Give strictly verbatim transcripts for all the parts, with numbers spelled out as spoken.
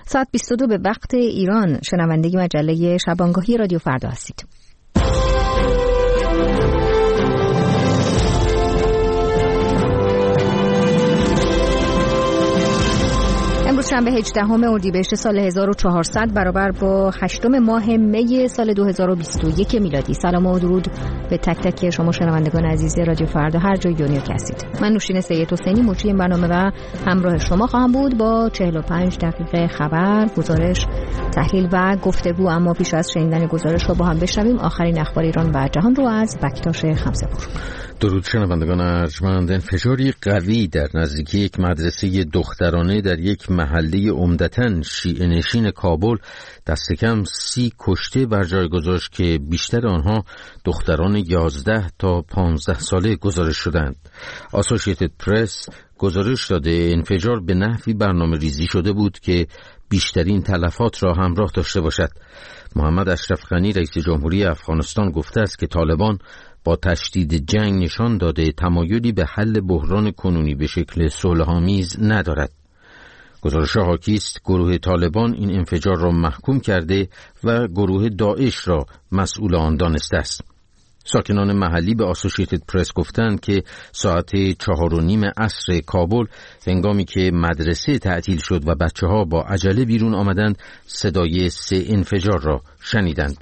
ساعت بیست و دو به وقت ایران شنونده مجله شبانگاهی رادیو فردا هستید. امروز شنبه هجدهم اردیبهشت سال هزار و چهارصد برابر با هشتم ماه می سال دو هزار و بیست و یک میلادی. سلام و درود به تک تک شما شنوندگان عزیز رادیو فردا هر جای دنیا که هستید. من نوشین سید حسینی مجری این برنامه و همراه شما خواهم بود با چهل و پنج دقیقه خبر، گزارش، تحلیل و گفتگو. اما پیش از شنیدن گزارش رو با هم بشنویم آخرین اخبار ایران و جهان رو از بکتاش خمسه‌پور. درود شنوندگان ارجمند. انفجاری قوی در نزدیکی یک مدرسه دخترانه در یک محله عمدتاً شیعه نشین کابل دست کم سی کشته بر جای گذاشت که بیشتر آنها دختران یازده تا پانزده ساله گزارش شدند. اسوسییتد پرس گزارش داده انفجار به نحوی برنامه ریزی شده بود که بیشترین تلفات را همراه داشته باشد. محمد اشرف غنی رئیس جمهوری افغانستان گفته است که طالبان با تشدید جنگ نشان داده تمایلی به حل بحران کنونی به شکل صلح‌آمیز ندارد. گزارش حاکی است گروه طالبان این انفجار را محکوم کرده و گروه داعش را مسئول آن دانسته است. ساکنان محلی به اسوسییتد پرس گفتند که ساعت چهار و نیم عصر کابل هنگامی که مدرسه تعطیل شد و بچه‌ها با عجله بیرون آمدند صدای سه انفجار را شنیدند.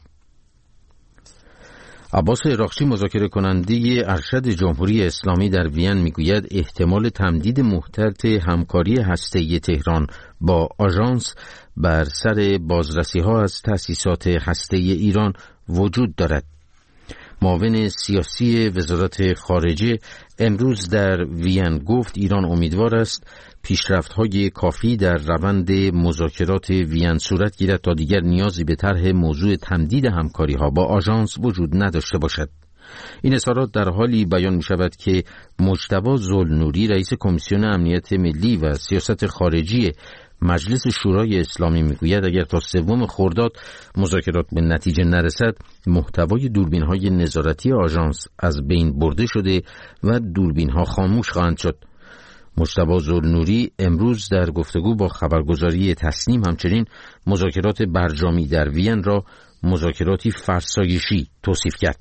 عباس عراقچی مذاکره کننده ارشد جمهوری اسلامی در وین میگوید احتمال تمدید محترت همکاری هسته‌ای تهران با آژانس بر سر بازرسی‌ها از تأسیسات هسته‌ای ایران وجود دارد. معاون سیاسی وزارت خارجه امروز در وین گفت ایران امیدوار است پیشرفت‌های کافی در روند مذاکرات وین صورت گیرد تا دیگر نیازی به طرح موضوع تمدید همکاری‌ها با آژانس وجود نداشته باشد. این اظهارات در حالی بیان می‌شود که مجتبی ذوالنوری رئیس کمیسیون امنیت ملی و سیاست خارجی مجلس شورای اسلامی میگوید اگر تا سوم خرداد مذاکرات به نتیجه نرسد محتوای دوربین‌های نظارتی آژانس از بین برده شده و دوربین‌ها خاموش خواهند شد. مجتبی ذوالنوری امروز در گفتگو با خبرگزاری تسنیم همچنین مذاکرات برجامی در وین را مذاکراتی فرسایشی توصیف کرد.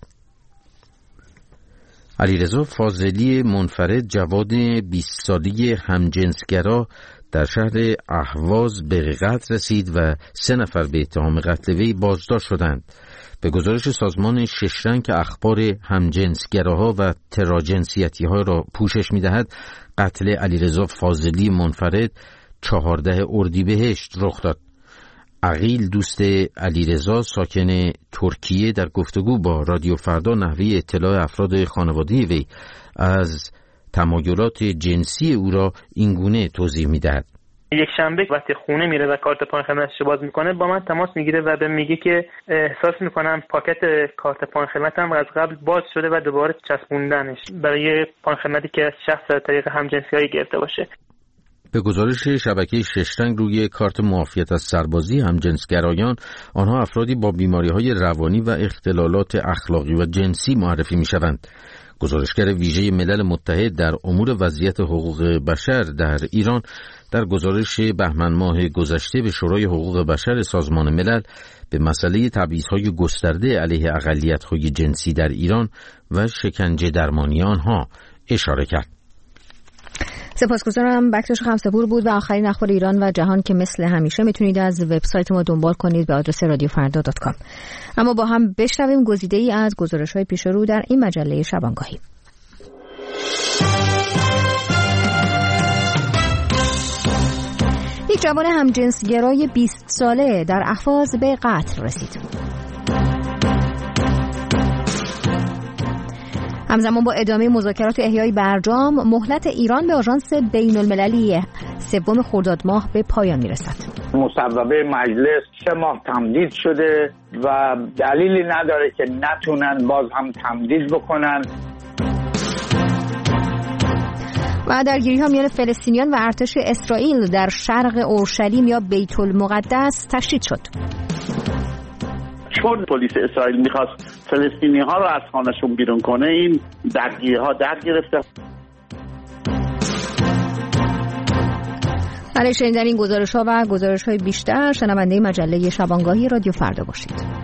علیرضا فاضلی منفرد جواد بیست ساله همجنسگرا در شهر اهواز به قتل رسید و سه نفر به اتهام قتل وی بازداشت شدند. به گزارش سازمان شش رنگ که اخبار همجنسگراها و تراجنسیتی‌ها را پوشش می‌دهد، قتل علیرضا فاضلی منفرد چهاردهم اردیبهشت رخ داد. عقیل دوست علیرضا ساکن ترکیه در گفتگو با رادیو فردا نحوه اطلاع افراد خانواده وی از تمایلات جنسی او را اینگونه توضیح می‌دهد. یک شنبه وقتی خونه میره و کارت پاین خدمتش باز میکنه با من تماس میگیره و به میگه که احساس میکنم پاکت کارت پاین خدمتم از قبل باز شده و دوباره چسبوندنش برای پاین خدمتی که شخص از طریق همجنسیایی گرفته باشه. به گزارش شبکه شش رنگ روی کارت معافیت از سربازی همجنسگرایان آنها افرادی با بیماری‌های روانی و اختلالات اخلاقی و جنسی معرفی میشوند. گزارشگر ویژه ملل متحد در امور وضعیت حقوق بشر در ایران در گزارش بهمن ماه گذشته به شورای حقوق بشر سازمان ملل به مسئله تبعیض‌های گسترده علیه اقلیت‌های جنسی در ایران و شکنجه درمانی آنها اشاره کرد. سپاسگزارم. بکتاش خمسه‌پور بود و آخرین اخبار ایران و جهان که مثل همیشه میتونید از وبسایت ما دنبال کنید به آدرس رادیو فردا دات کام. اما با هم بشنویم گزیده‌ای از گزارش‌های پیش رو در این مجله شبانگاهی. یک جوان همجنسگرای بیست ساله در اهواز به قتل رسید. همزمان با ادامه مذاکرات احیای برجام، مهلت ایران به آژانس بین المللی سوم خرداد ماه به پایان میرسد. مصوبه مجلس سه ماه تمدید شده و دلیلی نداره که نتونن باز هم تمدید بکنن. و درگیری ها میان فلسطینیان و ارتش اسرائیل در شرق اورشلیم یا بیت المقدس تشدید شد. چون پلیس اسرائیل میخواست فلسطینی ها رو از خانه‌شون بیرون کنه، این درگیری ها در گرفته. برای شنیدن این گزارش‌ها و گزارش‌های بیشتر شنونده مجله شبانگاهی رادیو فردا باشید.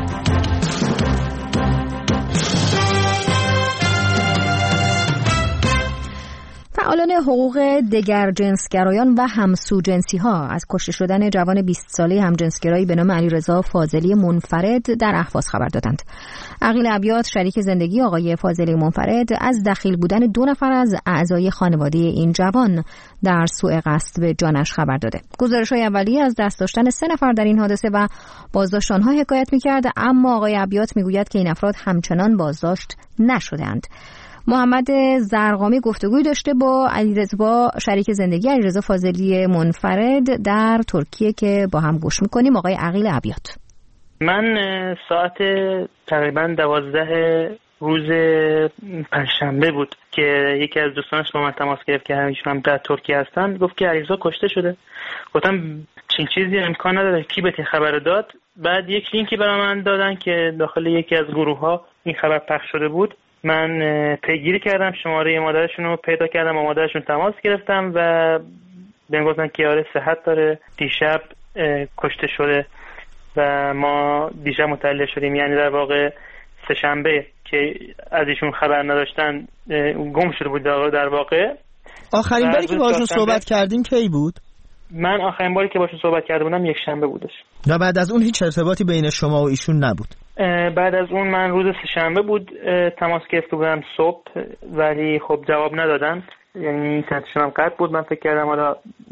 فعالان حقوق دگر جنسگرایان و همسوجنسی‌ها از کشته شدن جوان بیست ساله همجنسگرایی به نام علیرضا فاضلی منفرد در اهواز خبر دادند. عقیل ابیات شریک زندگی آقای فاضلی منفرد از دخیل بودن دو نفر از اعضای خانواده این جوان در سوء قصد به جانش خبر داده. گزارش‌های اولیه از دست داشتن سه نفر در این حادثه و بازداشت آنها حکایت می‌کرد، اما آقای ابیات می‌گوید که این افراد همچنان بازداشت نشده‌اند. محمد زرقامی گفتگوی داشته با علیرضا شریک زندگی علیرضا فاضلی منفرد در ترکیه که با هم گوش میکنیم. آقای عقیل ابیات: من ساعت تقریبا دوازده روز پنجشنبه بود که یکی از دوستانش با من تماس گرفت که ایشون هم در ترکیه هستن. گفت که علیرضا کشته شده. گفتم چنین چیزی امکان نداره، کی بهت خبر داد؟ بعد یک لینکی برای من دادن که داخل یکی از گروه ها این خبر پخش شده بود. من پیگیری کردم، شماره مادرشون رو پیدا کردم، با مادرشون تماس گرفتم و بهم گفتن که آره صحت داره، دیشب کشته شده و ما دیشب مطلع شدیم. یعنی در واقع سه شنبه که از ایشون خبر نداشتن گم شده بود در واقع. آخرین باری که باشون صحبت کردین کی بود؟ من آخرین باری که باشون صحبت کرده بودم یک شنبه بودش. و بعد از اون هیچ ارتباطی بین شما و ایشون نبود؟ بعد از اون من روز سه‌شنبه بود تماس گرفته بودم صبح، ولی خب جواب ندادن. یعنی اینترنتشون هم قطع بود. من فکر کردم حالا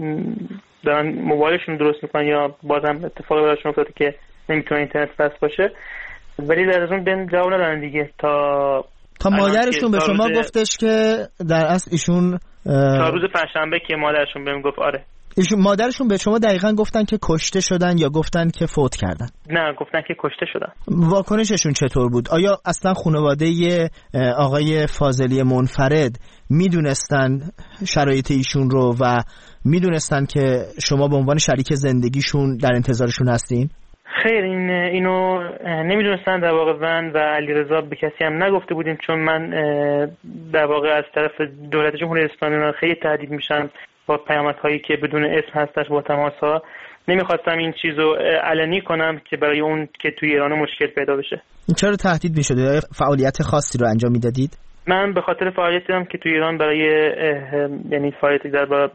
دارن موبایلشون درست میکنن یا بازم اتفاقی براشون افتاده که نمیتونه اینترنت وصل باشه، ولی در از اون بهم جواب ندادن دیگه. تا تا مادرشون به شما روز... گفتش که در اصل ایشون تا روز پنجشنبه که مادرشون بهم گفت آره. ایشون مادرشون به شما دقیقاً گفتن که کشته شدن یا گفتن که فوت کردن؟ نه، گفتن که کشته شدن. واکنششون چطور بود؟ آیا اصلا خانواده آقای فاضلی منفرد میدونستن شرایط ایشون رو و میدونستن که شما به عنوان شریک زندگیشون در انتظارشون هستین؟ خیر، این اینو نمیدونستن در واقع. من و علیرضا به کسی هم نگفته بودیم، چون من در واقع از طرف دولت جمهوری اسلامی خیلی تهدید میشم با پیامدهایی که بدون اسم هستش، با تماس‌ها. نمیخواستم این چیزو علنی کنم که برای اون که توی ایران مشکل پیدا بشه. چرا تهدید میشده؟ فعالیت خاصی رو انجام میدادید؟ من به خاطر فعالیتی هم که توی ایران برای یعنی فعالیتی در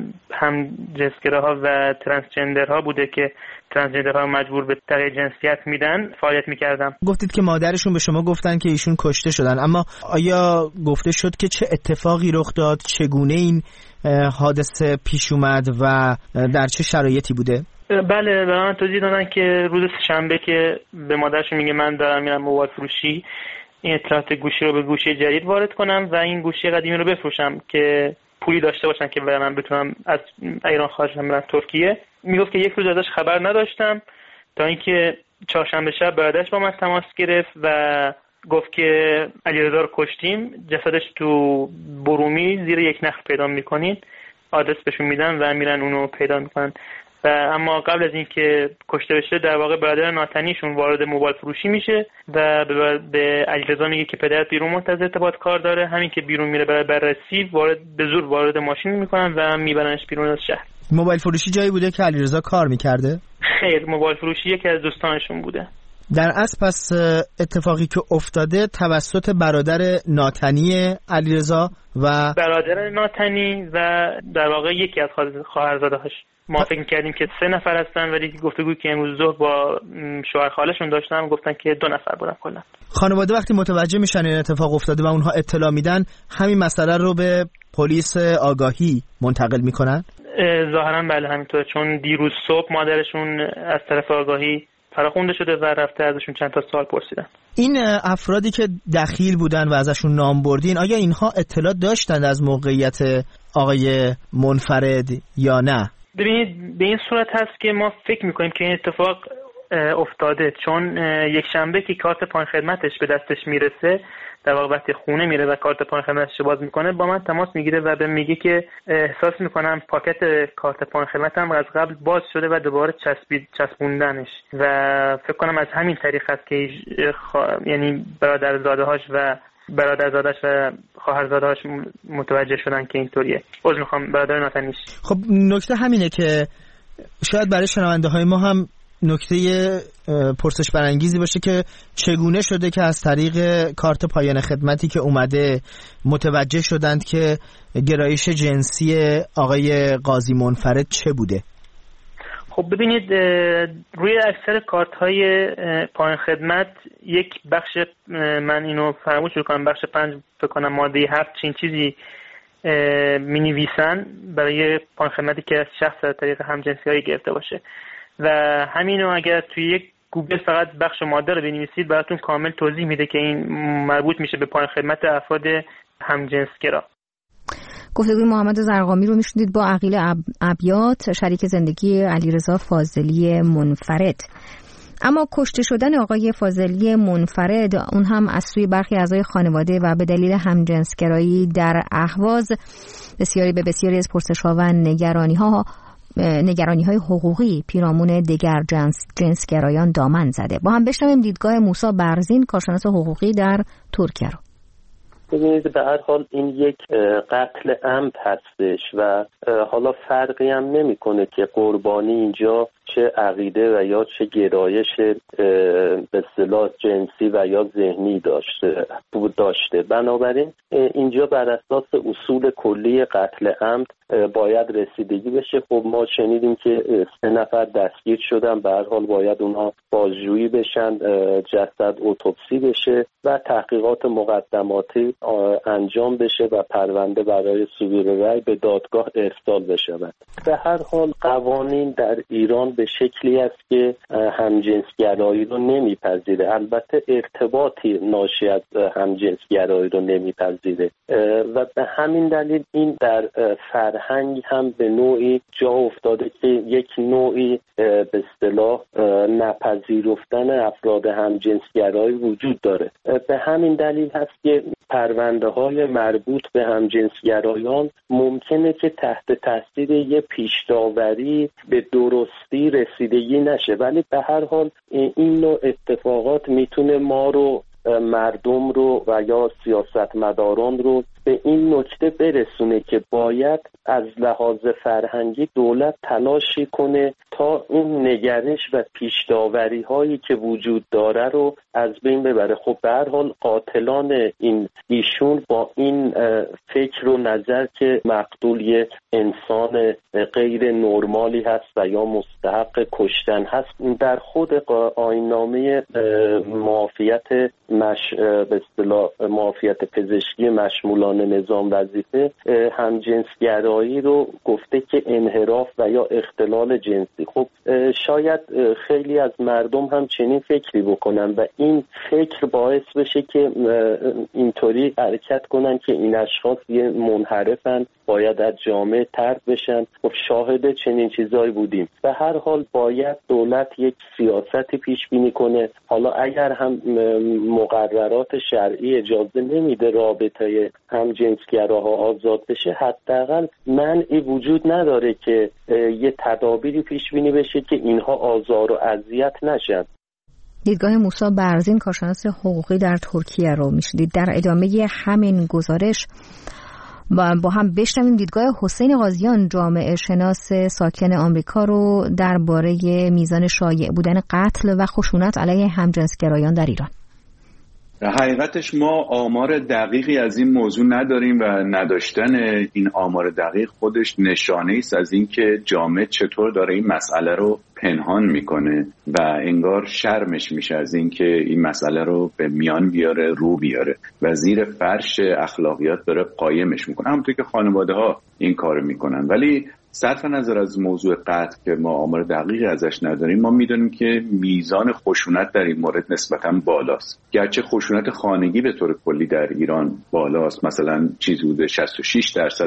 هم جنسگراها و ترنسجندرها بوده که ترنسجندرها مجبور به تغییر جنسیت میدن، فعالیت میکردم. گفتید که مادرشون به شما گفتن که ایشون کشته شدن، اما آیا گفته شد که چه اتفاقی رخ داد، چگونه این حادثه پیش اومد و در چه شرایطی بوده؟ بله، به من توضیح دادن که روز شنبه که به مادرشون میگه من دارم میرم موبایل فروشی، این اطلاعات گوشی رو به گوشی جدید وارد کنم و این گوشی قدیمی رو بفروشم که پولی داشته باشن که من بتونم از ایران خارج برم ترکیه. میگفت که یک روز ازش خبر نداشتم تا اینکه چهارشنبه شب برادرش با من تماس گرفت و گفت که علیرضا رو کشتیم، جسدش تو برومی زیر یک نخل پیدا میکنین، آدرس بهشون میدن و میرن اونو پیدا میکنن. و اما قبل از اینکه کشته بشه در واقع برادر ناتنیشون وارد موبایل فروشی میشه و به علیرضا میگه که پدرت بیرون منتظر ارتباط کار داره. همین که بیرون میره برای بررسی وارد به زور وارد ماشین میکنن و میبرنش بیرون از شهر. موبایل فروشی جایی بوده که علیرضا کار میکرده؟ خیر، موبایل فروشی یکی از دوستانشون بوده. در اصل پس اتفاقی که افتاده توسط برادر ناتنی علیرضا و برادر ناتنی و در واقع یکی از خواهرزاده‌هاش. ما فکر می‌کردیم که سه نفر هستن، ولی گفتگویی که امروز ظهر با شوهر خالشون داشتن گفتن که دو نفر بودن کلا. خانواده وقتی متوجه میشن این اتفاق افتاده و اونها اطلاع میدن، همین مسئله رو به پلیس آگاهی منتقل میکنن؟ ظاهرا بله همینطوره، چون دیروز صبح مادرشون از طرف آگاهی فراخونده شده و رفته ازشون چند تا سوال پرسیدن. این افرادی که دخیل بودن و ازشون نام بردین، آیا اینها اطلاع داشتند از موقعیت آقای منفرد یا نه؟ ببینید به این صورت هست که ما فکر میکنیم که این اتفاق افتاده، چون یک شنبه که کارت پایان خدمتش به دستش میرسه، در واقع وقتی خونه میره و کارت پایان خدمتش باز میکنه با من تماس میگیره و به میگه که احساس میکنم پاکت کارت پایان خدمتم از قبل باز شده و دوباره چسبید چسبوندنش و فکر کنم از همین طریق است که خ... یعنی برادرزاده‌هاش و برادرزادش و خواهرزاده‌اش متوجه شدن که اینطوریه. عذر میخوام برادر ناتنیش. خب نکته همینه که شاید برای شنونده های ما هم نکته پرسش برانگیزی باشه که چگونه شده که از طریق کارت پایان خدمتی که اومده متوجه شدند که گرایش جنسی آقای قاضی منفرد چه بوده؟ خب ببینید روی اکثر کارت های پایان خدمت یک بخش، من اینو فراموش می‌کنم، بخش پنج فکر کنم ماده هفت چین چیزی می نویسن برای پایان خدمتی که شخص از طریق همجنسگرایی گرفته باشه و همینو اگر توی یک گوگل فقط بخش ماده رو بنویسید براتون کامل توضیح میده که این مربوط میشه به پایان خدمت افراد همجنسگرا. گفتگوی محمد زرقامی رو میشنید با عقیل ابیات، شریک زندگی علیرضا فاضلی منفرد. اما کشته شدن آقای فاضلی منفرد، اون هم از سوی برخی اعضای خانواده و به دلیل همجنسگرایی در اهواز، بسیاری به بسیاری از پرسش‌ها و نگرانی‌ها نگرانی های حقوقی پیرامون دیگر جنس جنسگرایان دامن زده. با هم بشنویم دیدگاه موسی برزین، کارشناس حقوقی در ترکیه رو. ببینید به هر حال این یک قتل عمد هستش و حالا فرقی هم نمیکنه که قربانی اینجا چه عقیده و یا چه گرایش به اصطلاح جنسی و یا ذهنی داشته داشته بنابراین اینجا بر اساس اصول کلی قتل عمد باید رسیدگی بشه. خب ما شنیدیم که سه نفر دستگیر شدن، به هر حال باید اونها بازجویی بشن، جسد اتوپسی بشه و تحقیقات مقدماتی انجام بشه و پرونده برای صدور رأی به دادگاه ارسال بشه. به هر حال قوانین در ایران به شکلی است که همجنسگرایی رو نمیپذیره، البته ارتباطی ناشی از همجنسگرایی رو نمیپذیره و به همین دلیل این در فرهنگ هم به نوعی جا افتاده که یک نوعی به اصطلاح نپذیرفتن افراد همجنسگرایی وجود داره. به همین دلیل هست که پرونده های مربوط به همجنسگرایان ممکنه که تحت تاثیر یه پیش‌داوری به درستی رسیدگی نشه، ولی به هر حال این نوع اتفاقات میتونه ما رو، مردم رو و یا سیاستمداران رو به این نکته برسونه که باید از لحاظ فرهنگی دولت تلاشی کنه تا این نگرش و پیش‌داوری هایی که وجود داره رو از بین ببره. خب به هر حال قاتلان این ایشون با این فکر و نظر که مقتول یه انسان غیر نرمالی هست و یا مستحق کشتن هست، در خود آیین‌نامه معافیت مش به اصطلاح معافیت پزشکی مشمولان نظام وظیفه همجنسگرایی رو گفته که انحراف و یا اختلال جنسی. خب شاید خیلی از مردم هم چنین فکری بکنن و این فکر باعث بشه که اینطوری حرکت کنن که این اشخاص یه منحرفن، باید از جامعه طرد بشن. خب شاهد چنین چیزایی بودیم. به هر حال باید دولت یک سیاستی پیش بینی کنه. حالا اگر هم مقررات شرعی اجازه نمیده رابطه همجنسگراها آزاد بشه، حداقل منعی وجود نداره که یه تدابیری پیش بینی بشه که اینها آزار و اذیت نشن. دیدگاه موسی برزین، کارشناس حقوقی در ترکیه رو میشدید. در ادامه همین گزارش با هم بشنویم دیدگاه حسین قاضیان، جامعه شناس ساکن آمریکا رو درباره میزان شایع بودن قتل و خشونت علیه همجنسگرایان در ایران. حقیقتش ما آمار دقیقی از این موضوع نداریم و نداشتن این آمار دقیق خودش نشانه است از اینکه جامعه چطور داره این مسئله رو پنهان میکنه و انگار شرمش میشه از اینکه این مسئله رو به میان بیاره، رو بیاره و زیر فرش اخلاقیات داره قایمش میکنه، همونطور که خانواده ها این کار میکنن. ولی صرف نظر از موضوع قتل که ما آمار دقیقی ازش نداریم، ما میدونیم که میزان خشونت در این مورد نسبتاً بالاست. گرچه خشونت خانگی به طور کلی در ایران بالاست، مثلا چیزی حدود شصت و شش درصد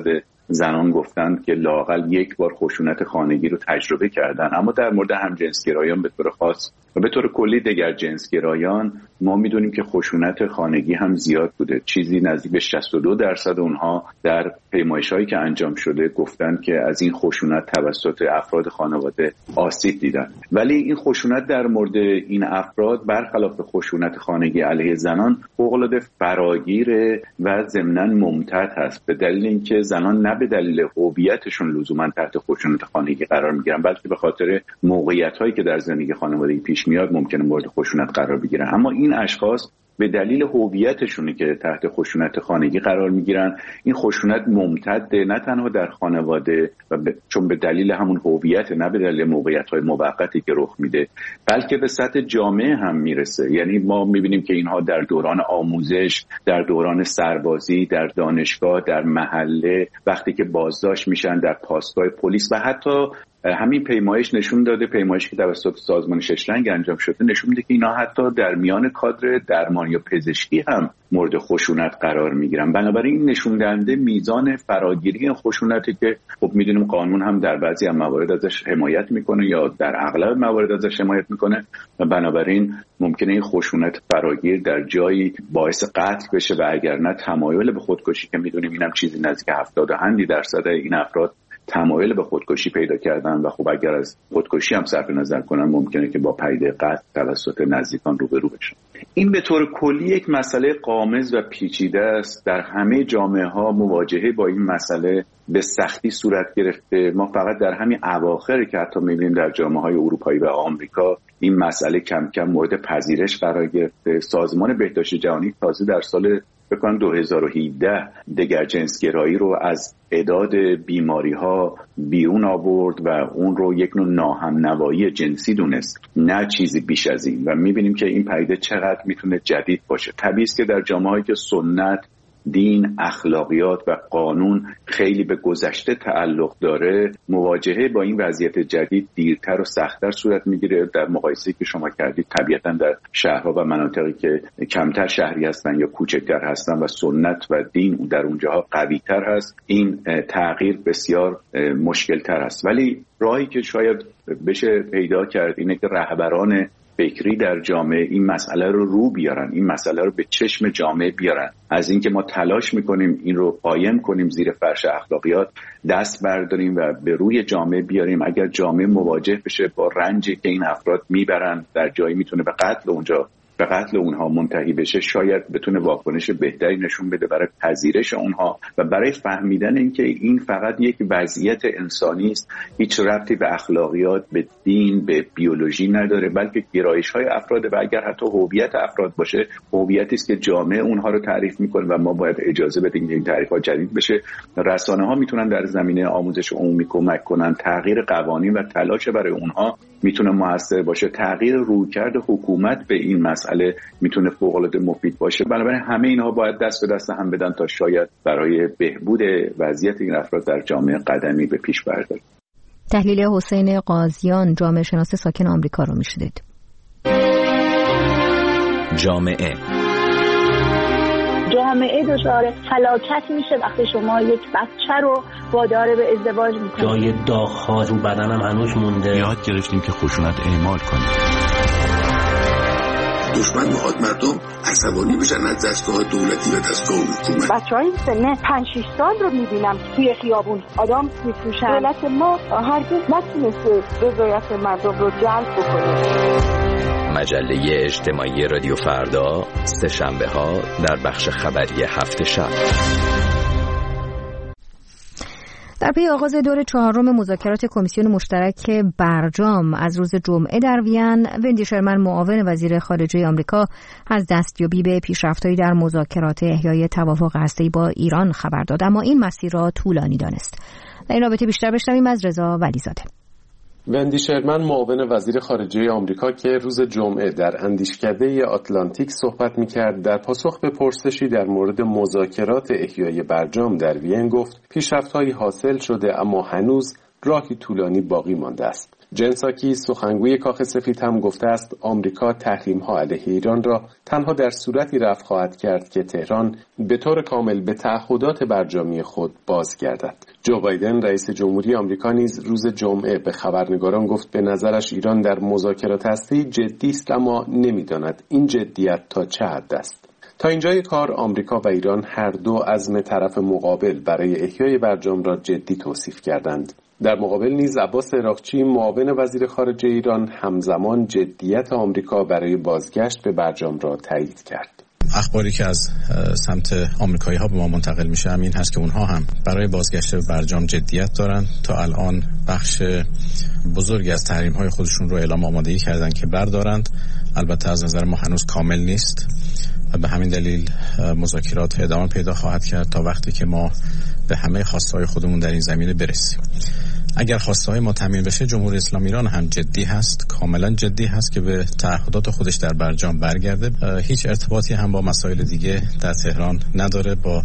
زنان گفتند که لااقل یک بار خشونت خانگی رو تجربه کردن. اما در مورد همجنسگرایان به طور خاص و به طور کلی دیگر جنسگرایان ما میدونیم که خشونت خانگی هم زیاد بوده. چیزی نزدیک به شصت و دو درصد اونها در پیمایش‌هایی که انجام شده گفتن که از این خشونت توسط افراد خانواده آسیب دیدن. ولی این خشونت در مورد این افراد برخلاف خشونت خانگی علیه زنان فوق‌العاده فراگیره و ضمناً ممتد هست، به دلیل اینکه زنان نه به دلیل هویتشون لزوما تحت خشونت خانگی قرار میگیرن، بلکه به خاطر موقعیت‌هایی که در زندگی خانوادگی پیش میاد ممکنه مورد خشونت قرار بگیرن. اما این اشخاص به دلیل هویتشونه که تحت خشونت خانگی قرار میگیرن. این خشونت ممتده نه تنها در خانواده و ب... چون به دلیل همون هویت، نه به دلیل موقعیت‌های موقتی که رخ میده، بلکه به سطح جامعه هم میرسه. یعنی ما میبینیم که اینها در دوران آموزش، در دوران سربازی، در دانشگاه، در محله، وقتی که بازداشت میشن در پاسگاه پلیس و حتی همین پیمایش نشون داده، پیمایشی که توسط سازمان شش رنگ انجام شده نشون میده که اینا حتی در میان کادر درمان یا پزشکی هم مورد خشونت قرار میگیرن. بنابراین این نشون دهنده میزان فراگیری خشونتی که خب میدونیم قانون هم در بعضی از موارد ازش حمایت میکنه یا در اغلب موارد ازش حمایت میکنه و بنابراین ممکنه این خشونت فراگیر در جایی باعث قتل بشه و اگر نه تمایل به خودکشی، که میدونیم اینم چیزی نزدیک هفتاد و اندی درصد این افراد تمایل به خودکشی پیدا کردن و خب اگر از خودکشی هم صرف نظر کنن ممکنه که با پیده قتل توسط نزدیکان روبرو بشن. این به طور کلی یک مسئله غامض و پیچیده است. در همه جامعه ها مواجهه با این مسئله به سختی صورت گرفته. ما فقط در همین اواخر که حتی می‌بینیم در جامعه‌های اروپایی و آمریکا این مسئله کم کم مورد پذیرش قرار گرفته. سازمان بهداشت جهانی تازه در سال بکنم دو هزار و هجده دگر جنسگرایی رو از اعداد بیماری ها بیرون آورد و اون رو یک نوع ناهمنوایی جنسی دونست، نه چیزی بیش از این. و میبینیم که این پدیده چقدر میتونه جدید باشه. طبیعی است که در جامعه‌هایی که سنت، دین، اخلاقیات و قانون خیلی به گذشته تعلق داره، مواجهه با این وضعیت جدید دیرتر و سخت‌تر صورت میگیره. در مقایسه‌ای که شما کردید طبیعتاً در شهرها و مناطقی که کمتر شهری هستن یا کوچکتر هستن و سنت و دین در اونجاها قوی‌تر هست، این تغییر بسیار مشکل‌تر است. ولی راهی که شاید بشه پیدا کرد اینه که رهبران فکری در جامعه این مسئله رو رو بیارن، این مسئله رو به چشم جامعه بیارن. از اینکه ما تلاش میکنیم این رو قایم کنیم زیر فرش اخلاقیات دست برداریم و به روی جامعه بیاریم. اگر جامعه مواجه بشه با رنجی که این افراد میبرن، در جایی میتونه به قتل اونجا به قتل اونها منتهی بشه، شاید بتونه واکنش بهتری نشون بده برای پذیرش اونها و برای فهمیدن اینکه این فقط یک وضعیت انسانی است، هیچ ربطی به اخلاقیات، به دین، به بیولوژی نداره، بلکه گرایش‌های افراد و اگر حتی هویت افراد باشه، هویتی است که جامعه اونها رو تعریف میکنه و ما باید اجازه بدیم این تعریف‌ها جدید بشه. رسانه‌ها میتونن در زمینه آموزش عمومی کمک کنن، تغییر قوانین و تلاش برای اونها میتونه موثر باشه، تغییر رویکرد حکومت به این مسئله میتونه فوق‌العاده مفید باشه. بنابراین همه اینها باید دست به دست هم بدن تا شاید برای بهبود وضعیت این افراد در جامعه قدمی به پیش برداریم. تحلیل حسین قاضیان، جامعه شناس ساکن آمریکا رو میشنید. جامعه جامعه دچار فلاکت میشه وقتی شما یک بچه رو وادار به ازدواج میکنید. جای داغ‌ها رو بدنم هنوز مونده. یاد گرفتیم که خشونت اعمال کنیم. دشمن میخواد مردم عصبانی بشن از دستگاه دولتی و دستگاه حکومت. بچه‌های سن پنج شش سال رو میبینم توی خیابون آدم میفروشن. دولت ما هرگز نتونسته رضایت مردم رو جلب بکنه. مجله اجتماعی رادیو فردا، سه شنبه ها در بخش خبری هفت شب. در پی آغاز دور چهارم مذاکرات کمیسیون مشترک برجام از روز جمعه در وین، وندی شرمن معاون وزیر خارجه آمریکا از دستیابی به پیشرفت‌هایی در مذاکرات احیای توافق هسته‌ای با ایران خبر داد، اما این مسیر را طولانی دانست. در این رابطه بیشتر بشنویم از رضا ولیزاده. وندی شرمن معاون وزیر خارجه آمریکا که روز جمعه در اندیشکده آتلانتیک صحبت می‌کرد، در پاسخ به پرسشی در مورد مذاکرات احیای برجام در وین گفت پیشرفت‌هایی حاصل شده اما هنوز راهی طولانی باقی مانده است. جن ساکی سخنگوی کاخ سفید هم گفته است آمریکا تحریم‌ها علیه ایران را تنها در صورتی رفع خواهد کرد که تهران به طور کامل به تعهدات برجامی خود بازگردد. جو بایدن رئیس جمهوری آمریکا نیز روز جمعه به خبرنگاران گفت به نظرش ایران در مذاکرات هسته‌ای جدی است، اما نمی‌داند این جدیت تا چه حد است. تا اینجای کار آمریکا و ایران هر دو عزم طرف مقابل برای احیای برجام را جدی توصیف کردند. در مقابل نیز عباس عراقچی معاون وزیر خارجه ایران همزمان جدیت آمریکا برای بازگشت به برجام را تایید کرد. اخباری که از سمت آمریکایی ها به ما منتقل میشه همین هست که اونها هم برای بازگشت به برجام جدیت دارن. تا الان بخش بزرگی از تحریم های خودشون رو اعلام آمادگی کردن که بردارند. البته از نظر ما هنوز کامل نیست و به همین دلیل مذاکرات ادامه پیدا خواهد کرد تا وقتی که ما به همه خواستهای خودمون در این زمینه برسیم. اگر خواستهای ما تامین بشه، جمهوری اسلامی ایران هم جدی هست، کاملا جدی هست که به تعهدات خودش در برجام برگرده. هیچ ارتباطی هم با مسائل دیگه در تهران نداره، با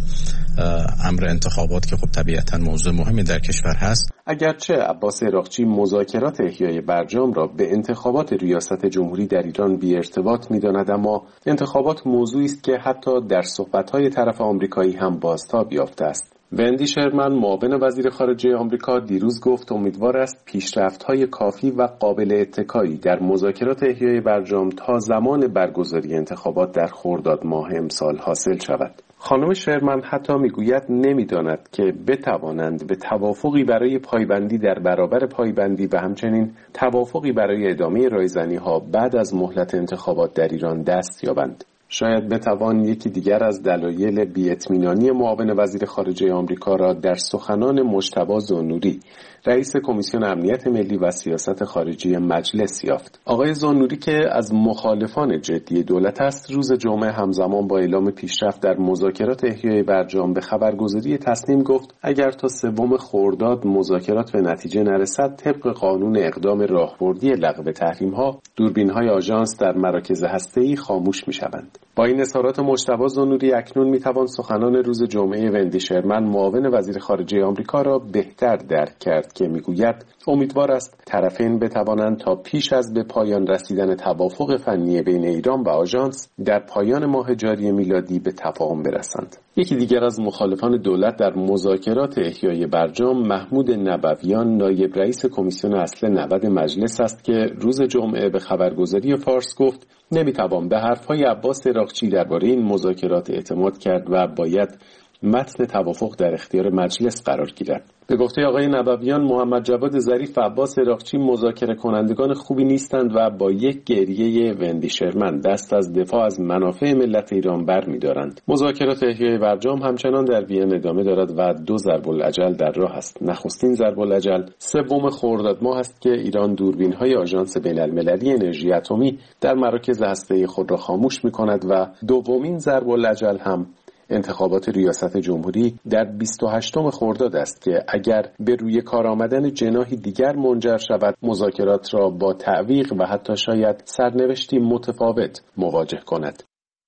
امر انتخابات که خب طبیعتا موضوع مهمی در کشور هست. اگرچه عباس عراقچی مذاکرات احیای برجام را به انتخابات ریاست جمهوری در ایران بی ارتباط می‌داند، اما انتخابات موضوعی است که حتی در صحبت‌های طرف آمریکایی هم بازتاب یافته است. وندی شرمن معاون وزیر خارجه آمریکا دیروز گفت امیدوار است پیشرفت‌های کافی و قابل اتکایی در مذاکرات احیای برجام تا زمان برگزاری انتخابات در خرداد ماه امسال حاصل شود. خانم شرمن حتی میگوید نمیداند که بتوانند به توافقی برای پایبندی در برابر پایبندی و همچنین توافقی برای ادامه رایزنی‌ها بعد از مهلت انتخابات در ایران دست یابند. شاید بتوان یکی دیگر از دلایل بی‌اطمینانی معاون وزیر خارجه آمریکا را در سخنان مجتبی زانوری، رئیس کمیسیون امنیت ملی و سیاست خارجی مجلس یافت. آقای زانوری که از مخالفان جدی دولت است، روز جمعه همزمان با اعلام پیشرفت در مذاکرات احیای برجام به خبرگزاری تصنیم گفت اگر تا سوم خرداد مذاکرات به نتیجه نرسد، طبق قانون اقدام راهبردی لغو تحریم‌ها، دوربین‌های آژانس در مراکز هسته‌ای خاموش می‌شوند. با این اظهارات مجتبی زانوری اکنون می‌توان سخنان روز جمعه وندی شرمن معاون وزیر خارجه آمریکا را بهتر درک کرد که میگوید امیدوار است طرفین بتوانند تا پیش از به پایان رسیدن توافق فنی بین ایران و آژانس در پایان ماه جاری میلادی به تفاهم برسند. یکی دیگر از مخالفان دولت در مذاکرات احیای برجام محمود نبویان، نایب رئیس کمیسیون اصل نود مجلس است که روز جمعه به خبرگزاری فارس گفت نمیتوان به حرفهای عباس عراقچی درباره این مذاکرات اعتماد کرد و باید متن توافق در اختیار مجلس قرار گیرد. به گفته آقای نبویان، محمد جواد ظریف و عباس عراقچی مذاکره کنندگان خوبی نیستند و با یک گریه وندی شرمن دست از دفاع از منافع ملت ایران برمی‌دارند. مذاکرات احیای برجام همچنان در وین ادامه دارد و دو ضرب الاجل در راه است. نخستین ضرب الاجل سوم خرداد ماه است که ایران دوربین‌های آژانس بین‌المللی انرژی اتمی در مراکز هسته‌ای خود را خاموش می‌کند و دومین ضرب الاجل هم انتخابات ریاست جمهوری در بیست و هشتم خرداد است که اگر به روی کار آمدن جناحی دیگر منجر شود، مذاکرات را با تعویق و حتی شاید سرنوشتی متفاوت مواجه کند.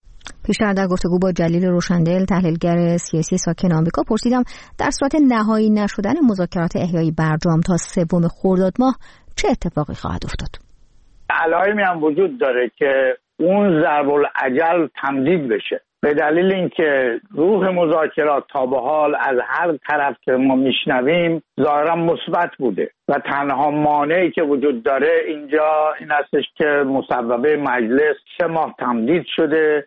پیشتر در گفتگو با جلیل روشندل، تحلیلگر سیاسی ساکن آمریکا، پرسیدم در صورت نهایی نشدن مذاکرات احیای برجام تا سوم خرداد ماه چه اتفاقی خواهد افتاد؟ علائمی هم وجود داره که اون ضرب الاجل تمدید بشه، به دلیل اینکه روح مذاکرات تا به حال از هر طرف که ما میشنویم ظاهرا مثبت بوده و تنها مانعی که وجود داره اینجا این هستش که مصوبه مجلس سه ماه تمدید شده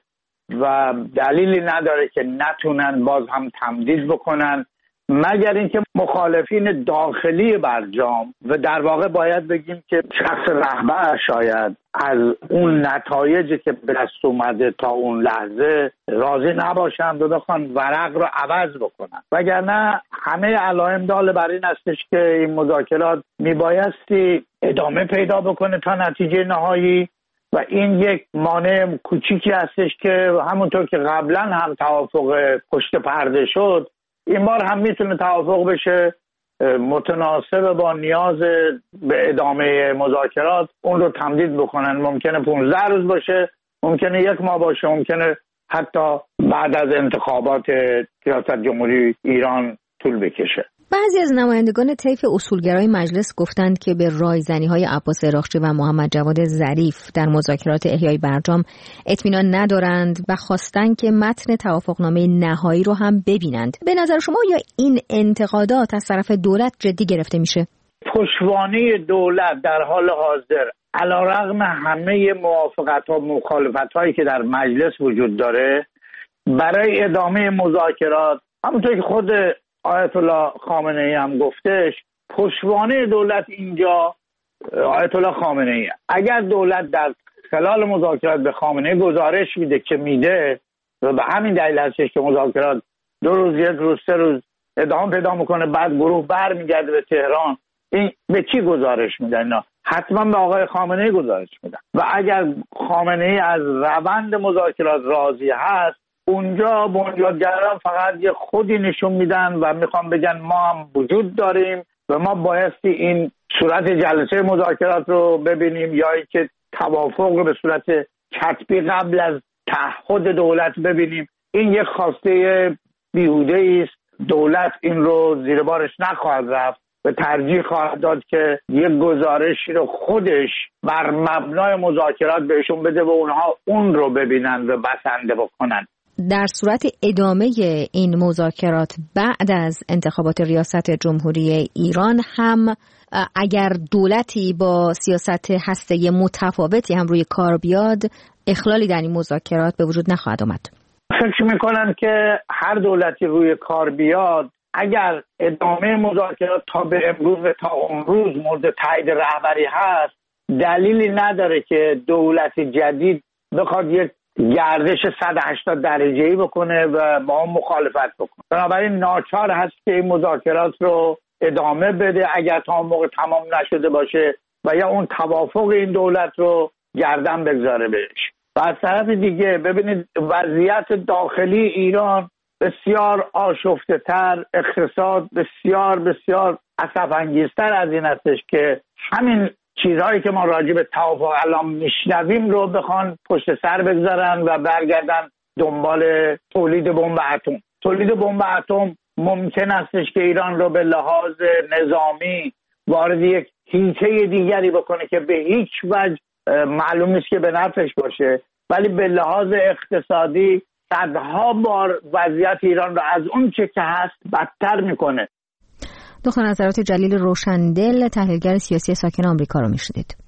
و دلیلی نداره که نتونن باز هم تمدید بکنن، مگر اینکه مخالفین داخلی برجام و در واقع باید بگیم که شخص رهبر شاید از اون نتایجی که به دست اومده تا اون لحظه راضی نباشند و بخوان ورق رو عوض بکنن، وگرنه همه علائم دال بر این هستش که این مذاکرات میبایستی ادامه پیدا بکنه تا نتیجه نهایی و این یک مانع کوچیکی هستش که همونطور که قبلا هم توافق پشت پرده شد این بار هم میتونه توافق بشه متناسب با نیاز به ادامه مذاکرات اون رو تمدید بکنن. ممکنه پانزده روز باشه، ممکنه یک ماه باشه، ممکنه حتی بعد از انتخابات ریاست جمهوری ایران طول بکشه. بعضی از نمایندگان طیف اصولگرای مجلس گفتند که به رایزنی‌های عباس اراغچی و محمد جواد ظریف در مذاکرات احیای برجام اطمینان ندارند و خواستند که متن توافقنامه نهایی رو هم ببینند. به نظر شما یا این انتقادات از طرف دولت جدی گرفته میشه؟ پشتوانه دولت در حال حاضر علیرغم همه موافقت‌ها و مخالفت‌هایی که در مجلس وجود داره برای ادامه مذاکرات، همونطور که خود آیت الله خامنه‌ای هم گفتش، پشتوانه دولت اینجا آیت الله خامنه‌ای. اگر دولت در خلال مذاکرات به خامنه‌ای گزارش میده که میده و به همین دلیل هستش که مذاکرات دو روز یک روز سه روز ادامه پیدا میکنه، بعد گروه برمیگرده به تهران، این به کی گزارش میدن؟ اینا حتما به آقای خامنه‌ای گزارش میدن و اگر خامنه‌ای از روند مذاکرات راضی هست، اونجا بنیادگران فقط یه خودی نشون میدن و میخوان بگن ما هم وجود داریم و ما بایستی این صورت جلسه مذاکرات رو ببینیم یا اینکه توافق رو به صورت کتبی قبل از تعهد دولت ببینیم. این یک خواسته بیهوده است. دولت این رو زیر بارش نخواهد رفت و ترجیح خواهد داد که یک گزارشی رو خودش بر مبنای مذاکرات بهشون بده و اونها اون رو ببینن و بسنده بکنن. در صورت ادامه این مذاکرات بعد از انتخابات ریاست جمهوری ایران هم اگر دولتی با سیاست هسته‌ای متفاوتی هم روی کار بیاد، اخلالی در این مذاکرات به وجود نخواهد آمد. فکر میکنم که هر دولتی روی کار بیاد، اگر ادامه مذاکرات تا به امروز و تا اون روز مورد تایید رهبری هست، دلیلی نداره که دولت جدید بخواد یک گردش صد و هشتاد درجه‌ای بکنه و با هم مخالفت بکنه. بنابراین ناچار هست که این مذاکرات رو ادامه بده اگر تا اون موقع تمام نشده باشه و یا اون توافق این دولت رو گردن بگذاره بهش. و از طرف دیگه ببینید وضعیت داخلی ایران بسیار آشفته تر، اقتصاد بسیار بسیار اسف‌انگیزتر از این هستش که همین چیزهایی که ما راجع به توافق الان میشنویم رو بخوان پشت سر بگذارن و برگردن دنبال تولید بمب اتم. تولید بمب اتم ممکن استش که ایران رو به لحاظ نظامی وارد یک حیطه دیگری بکنه که به هیچ وجه معلوم نیست که به نفعش باشه، ولی به لحاظ اقتصادی صدها بار وضعیت ایران رو از اون چه که هست بدتر میکنه. دکتر نظرات جلیل روشندل، تحلیلگر سیاسی ساکن آمریکا رو میشنید.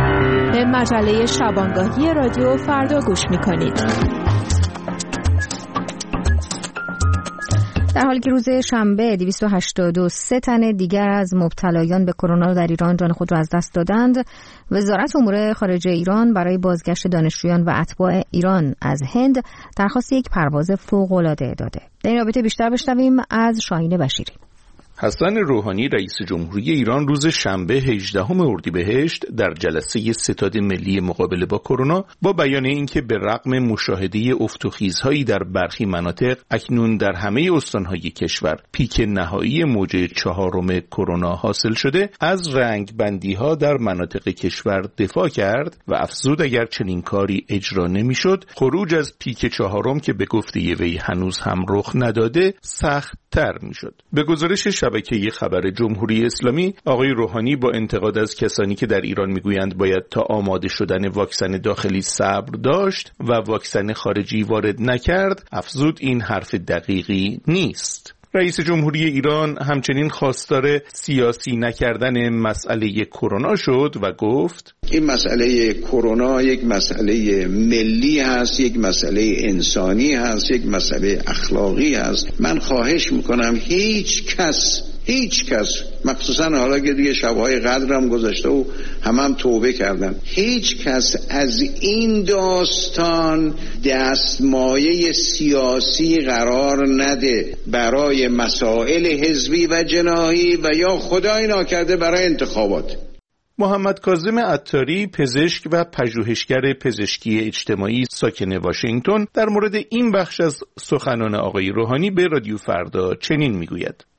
به مجله شبانگاهی رادیو فردا گوش میکنید. در حالی که روز شنبه دویست و هشتاد و سه تن دیگر از مبتلایان به کرونا در ایران جان خود را از دست دادند، وزارت امور خارجه ایران برای بازگشت دانشجویان و اتباع ایران از هند درخواست یک پرواز فوق‌العاده داده. در این رابطه بیشتر بشنویم از شاهین بشیری. حسن روحانی رئیس جمهوری ایران روز شنبه هجدهم اردیبهشت در جلسه ستاد ملی مقابله با کرونا با بیان اینکه به رغم مشاهده افت و خیزهایی در برخی مناطق اکنون در همه استانهای کشور پیک نهایی موج چهارم کرونا حاصل شده، از رنگ بندی ها در مناطق کشور دفاع کرد و افزود اگر چنین کاری اجرا نمیشد، خروج از پیک چهارم که به گفته وی هنوز هم رخ نداده سخت تر میشد. به گزارش شبکه خبر جمهوری اسلامی، آقای روحانی با انتقاد از کسانی که در ایران میگویند باید تا آماده شدن واکسن داخلی صبر داشت و واکسن خارجی وارد نکرد، افزود این حرف دقیقی نیست. رئیس جمهوری ایران همچنین خواستار سیاسی نکردن مسئله کرونا شد و گفت این مسئله کرونا یک مسئله ملی هست، یک مسئله انسانی هست، یک مسئله اخلاقی هست. من خواهش میکنم هیچ کس هیچ کس مخصوصا حالا که دیگه شبهای قدرم گذشته و همه هم توبه کردن، هیچ کس از این داستان دستمایه سیاسی قرار نده برای مسائل حزبی و جناحی و یا خدای ناکرده برای انتخابات. محمد کاظم عطاری، پزشک و پژوهشگر پزشکی اجتماعی ساکن واشنگتن، در مورد این بخش از سخنان آقای روحانی به رادیو فردا چنین میگوید: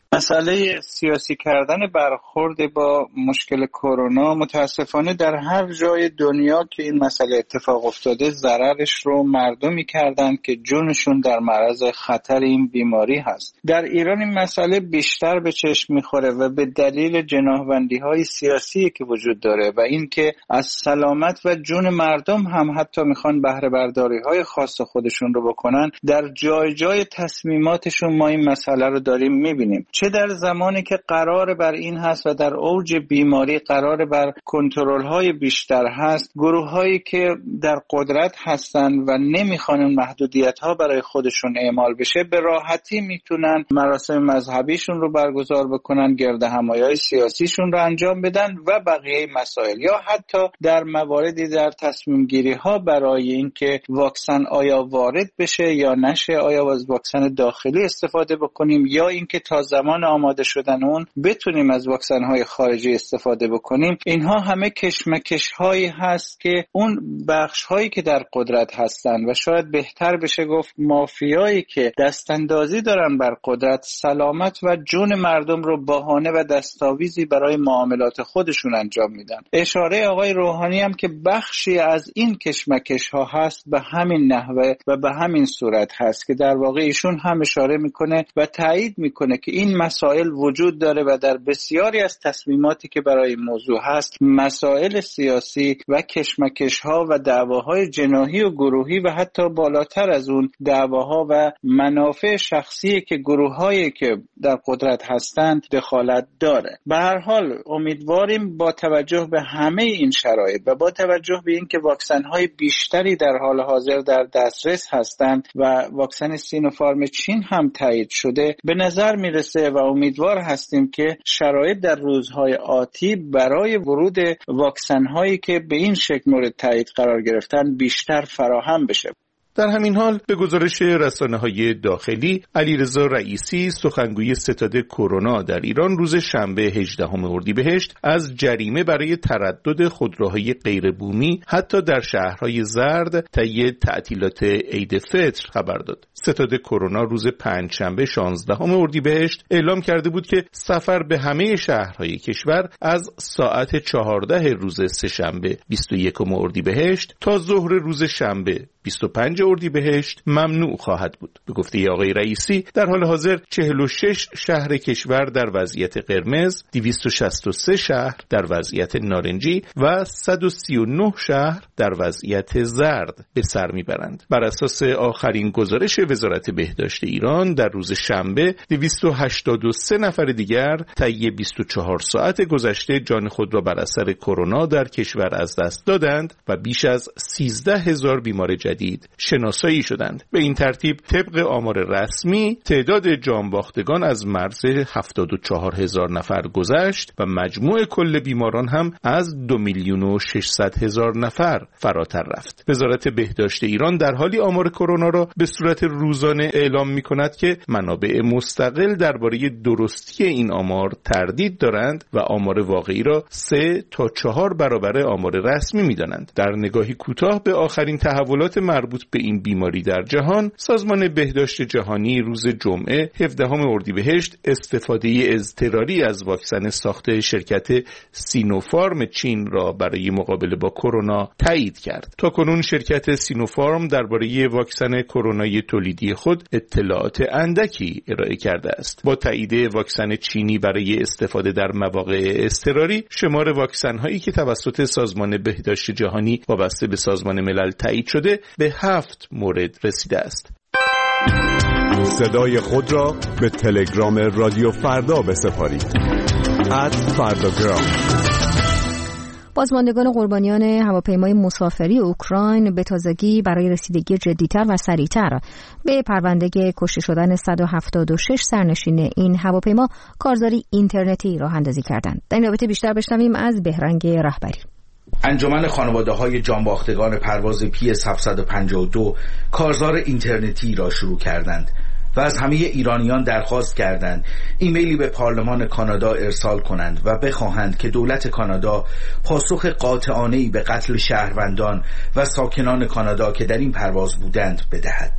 مسئله سیاسی کردن برخورد با مشکل کرونا متاسفانه در هر جای دنیا که این مسئله اتفاق افتاده ضررش رو مردمی کردن که جونشون در معرض خطر این بیماری هست. در ایران این مسئله بیشتر به چشم میخوره و به دلیل جناحبندی‌های سیاسی که وجود داره و این که از سلامت و جون مردم هم حتی میخوان بهره برداری‌های خاص خودشون رو بکنن، در جای جای تصمیماتشون ما این مسئله رو داریم میبینیم. چه در زمانی که قرار بر این هست و در اوج بیماری قرار بر کنترل‌های بیشتر هست، گروه‌هایی که در قدرت هستن و نمیخوان اون محدودیت‌ها برای خودشون اعمال بشه، به راحتی میتونن مراسم مذهبیشون رو برگزار بکنن، گردهمایی‌های سیاسیشون رو انجام بدن و بقیه مسائل، یا حتی در مواردی در تصمیم گیری ها برای اینکه واکسن آیا وارد بشه یا نشه، آیا از واکسن داخلی استفاده بکنیم یا اینکه تا زمان آماده شدن اون بتونیم از واکسن های خارجی استفاده بکنیم، اینها همه کشمکش هایی هست که اون بخش هایی که در قدرت هستن و شاید بهتر بشه گفت مافیایی که دستاندازی دارن بر قدرت، سلامت و جون مردم رو بهانه و دستاویزی برای معاملات خودشون انجام میدن. اشاره آقای روحانی هم که بخشی از این کشمکش ها هست به همین نحوه و به همین صورت هست که در واقع ایشون هم اشاره میکنه و تایید میکنه که این مسائل وجود داره و در بسیاری از تصمیماتی که برای موضوع هست مسائل سیاسی و کشمکش ها و دعواهای جناحی و گروهی و حتی بالاتر از اون دعواها و منافع شخصی که گروه‌هایی که در قدرت هستند دخالت داره. به هر حال امیدواریم با توجه به همه این شرایط و با توجه به اینکه واکسن‌های بیشتری در حال حاضر در دسترس هستند و واکسن سینوفارم چین هم تایید شده، به نظر میرسه و امیدوار هستیم که شرایط در روزهای آتی برای ورود واکسن‌هایی که به این شکل مورد تایید قرار گرفتن بیشتر فراهم بشه. در همین حال به گزارش رسانه‌های داخلی، علیرضا رئیسی سخنگوی ستاد کرونا در ایران روز شنبه هجدهم اردیبهشت از جریمه برای تردد خودروهای غیربومی حتی در شهرهای زرد طی تعطیلات عید فطر خبر داد. ستاد کرونا روز پنجشنبه شانزدهم اردیبهشت اعلام کرده بود که سفر به همه شهرهای کشور از ساعت چهارده روز سه‌شنبه بیست و یکم اردیبهشت تا ظهر روز شنبه بیست و پنج اردیبهشت ممنوع خواهد بود. به گفته آقای رئیسی در حال حاضر چهل و شش شهر کشور در وضعیت قرمز، دویست و شصت و سه شهر در وضعیت نارنجی و صد و سی و نه شهر در وضعیت زرد به سر میبرند. بر اساس آخرین گزارش وزارت بهداشت ایران در روز شنبه دویست و هشتاد و سه نفر دیگر طی بیست و چهار ساعت گذشته جان خود را بر اثر کرونا در کشور از دست دادند و بیش از سیزده هزار بیمار جدید شناسایی شدند. به این ترتیب طبق آمار رسمی تعداد جانباختگان از مرز هفتاد و چهار هزار نفر گذشت و مجموع کل بیماران هم از دو میلیون و ششصد هزار نفر فراتر رفت. وزارت بهداشت ایران در حالی آمار کرونا را به صورت روزانه اعلام می کند که منابع مستقل درباره درستی این آمار تردید دارند و آمار واقعی را سه تا چهار برابر آمار رسمی می دانند. در نگاهی کوتاه به آخرین تحولات مربوط به این بیماری در جهان، سازمان بهداشت جهانی روز جمعه هفدهم اردیبهشت استفاده اضطراری از واکسن ساخت شرکت سینوفارم چین را برای مقابله با کرونا تایید کرد. تاکنون شرکت سینوفارم درباره واکسن کرونایی تولیدی خود اطلاعات اندکی ارائه کرده است. با تایید واکسن چینی برای استفاده در مواقع اضطراری، شمار واکسن هایی که توسط سازمان بهداشت جهانی وابسته به سازمان ملل تایید شده به هفت مورد رسیده است. صدای خود را به تلگرام رادیو فردا بسپارید. ات فرداگرام. بازماندگان قربانیان هواپیمای مسافری اوکراین به تازگی برای رسیدگی جدی‌تر و سریع‌تر به پرونده کشته شدن صد و هفتاد و شش سرنشین این هواپیما کارزاری اینترنتی راه اندازی کردند. در این رابطه بیشتر بشنویم از بهرنگ رهبری. انجمن خانواده‌های جانباختگان پرواز پی اس هفتصد و پنجاه و دو کارزار اینترنتی را شروع کردند و از همه ایرانیان درخواست کردند ایمیلی به پارلمان کانادا ارسال کنند و بخواهند که دولت کانادا پاسخ قاطعانه‌ای به قتل شهروندان و ساکنان کانادا که در این پرواز بودند بدهد.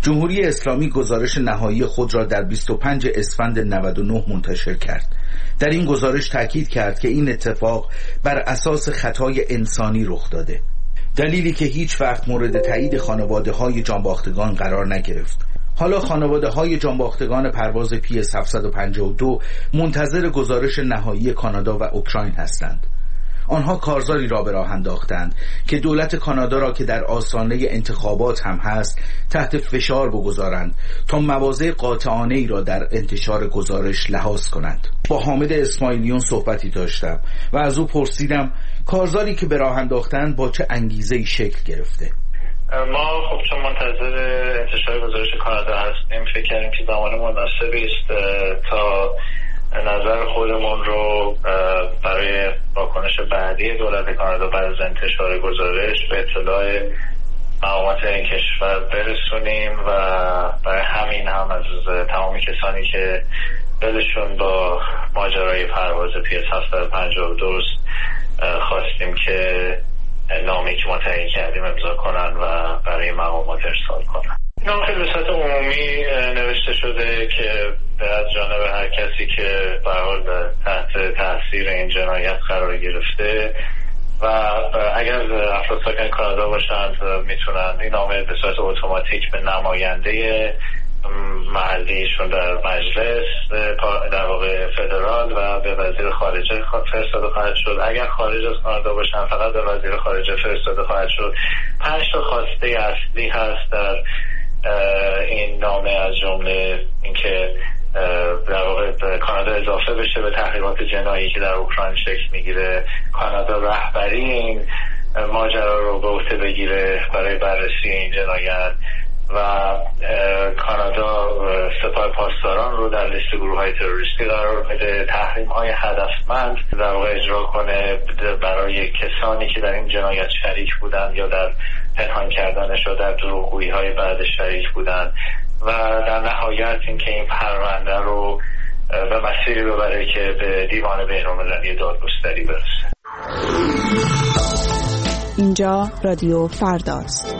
جمهوری اسلامی گزارش نهایی خود را در بیست و پنجم اسفند نود و نه منتشر کرد. در این گزارش تاکید کرد که این اتفاق بر اساس خطای انسانی رخ داده، دلیلی که هیچ وقت مورد تایید خانواده‌های جانباختگان قرار نگرفت. حالا خانواده‌های جانباختگان پرواز پی اس هفتصد و پنجاه و دو منتظر گزارش نهایی کانادا و اوکراین هستند. آنها کارزاری را به راه انداختند که دولت کانادا را که در آستانه انتخابات هم هست تحت فشار بگذارند تا مواضع قاطعانه‌ای را در انتشار گزارش لحاظ کنند. با حامد اسماعیلیون صحبتی داشتم و از او پرسیدم کارزاری که به راه انداختند با چه انگیزه‌ای شکل گرفته. ما خب چون منتظر انتشار گزارش کانادا هستیم فکر کردیم که زمان مناسبی است تا نظر خودمون رو برای واکنش بعدی دولت کانادا بعد از انتشار گزارش به اطلاع مقامات این کشور برسونیم و برای همین هم از تمامی کسانی که دلشون با ماجرای پرواز پی اس هفتصد و پنجاه و دو خواستیم که نامه‌ای که ما تهیه کردیم امضا کنن و برای مقامات ارسال کنن. نام خیلی به صورت عمومی نوشته شده که از جانب هر کسی که به هر حال تحت تاثیر این جنایت قرار گرفته و اگر افراد ساکن کانادا باشند میتونن این نامه به صورت اتوماتیک به نماینده محلیشون در مجلس در واقع فدرال و به وزیر خارجه فرستاده خواهد شد. اگر خارج از کانادا باشن فقط به وزیر خارجه فرستاده خواهد شد. پنج تا خواسته اصلی هست در این نامه، از جمله اینکه در واقع کانادا اضافه بشه به تحقیقات جنایی که در اوکراین شکل میگیره، کانادا رهبری این ماجرا رو به عهده بگیره برای بررسی این جنایت و کانادا سپاه پاسداران رو در لیست گروه‌های تروریستی قرار بده، تحریم‌های هدفمند در واقع اجرا کنه برای کسانی که در این جنایت شریک بودند یا در پنهان کردنش و در دروغگویی‌های بعد شریک بودند و در نهایت اینکه این پرونده رو به مسیری ببره که به دیوان بین‌المللی دادگستری برسه. اینجا رادیو فرداست.